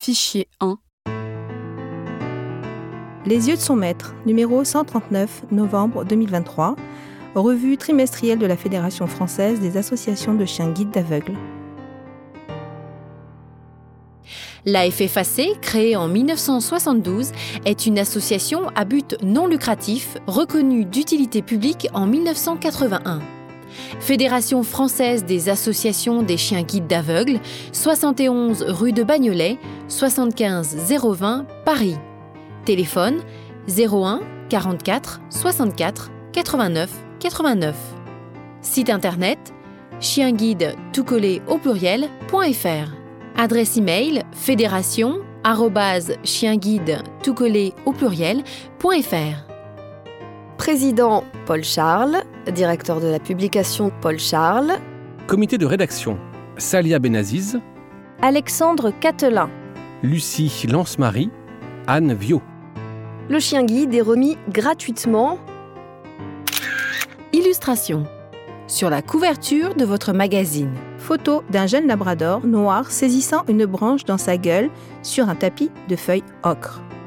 Fichier 1. Les yeux de son maître, numéro 139, novembre 2023, revue trimestrielle de la Fédération française des associations de chiens guides d'aveugles. L'AFFAC, créée en 1972, est une association à but non lucratif reconnue d'utilité publique en 1981. Fédération française des associations des chiens guides d'aveugles, 71 rue de Bagnolet, 75 020 Paris. Téléphone 01 44 64 89 89. Site internet chienguide tout collé au pluriel.fr. Adresse email fédération@chienguide tout collé au pluriel.fr. Président Paul Charles, directeur de la publication Paul Charles. Comité de rédaction Salia Benaziz, Alexandre Catelin. Lucie Lance-Marie, Anne Viau. Le chien guide est remis gratuitement. Illustration sur la couverture de votre magazine. Photo d'un jeune labrador noir saisissant une branche dans sa gueule sur un tapis de feuilles ocre.